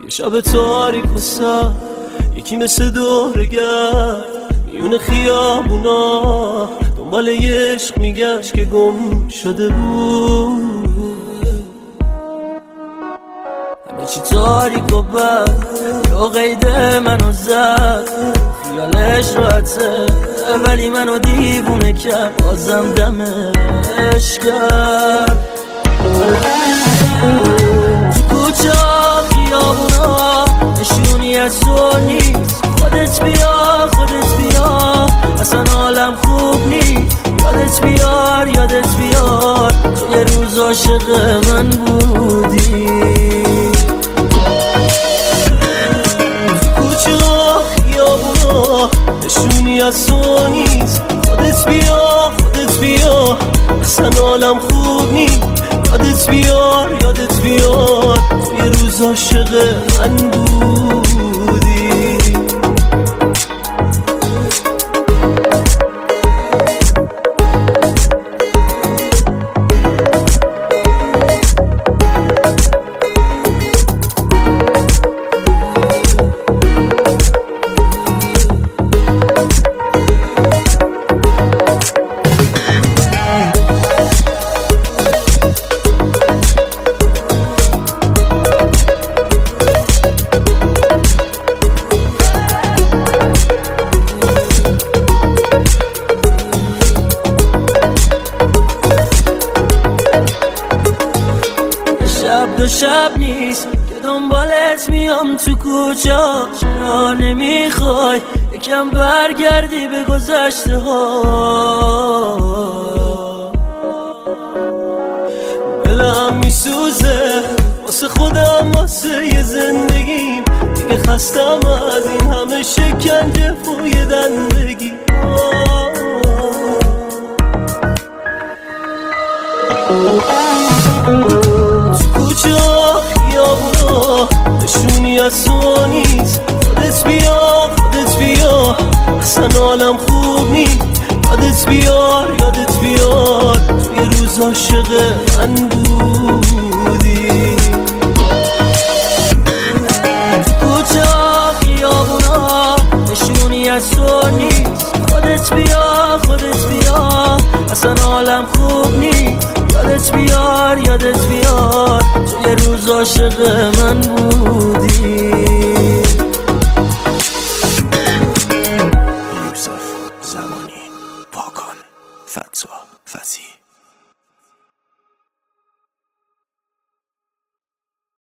شب تاریک و سر یکی مثل دورگرد میون خیابونا دنبال یه عشق میگشت که گم شده بود. همه چی تاریک و بد یا قید منو زد، خیالش راحته ولی منو دیوونه کرد، بازم دمش کرد. تو کوچه ها خیابونا نشونی از تو نیست، خودت بیا خودت بیا اصلا حالم خوب نیست. یادت بیار تو یه روز عاشق من بودی. تو کوچه ها خیابونا نشونی از تو نیست، خودت بیا اصلا حالم خوب نیست. یادت بیار تو یه روز عاشق من بودی. دو شب نیست که دنبالت میام تو کوچه، چرا نمیخوای یکم برگردی به گذشته ها؟ دلم میسوزه واسه خودم واسه یه زندگیم، دیگه خستم از این همه شکنجه پوی دندگی. کوچه ها خیابونا نشونی از تو نیست، خودت بیا اصلا حالم خوب نیست. یادت بیار تو یه روز عاشق من بودی. کوچه ها خیابونا نشونی از تو نیست، خودت بیا اصلا حالم خوب نیست. یادت بیار تو یه روز عاشق من بودی. یوسف زمانی، پاکن، فتوح، فسی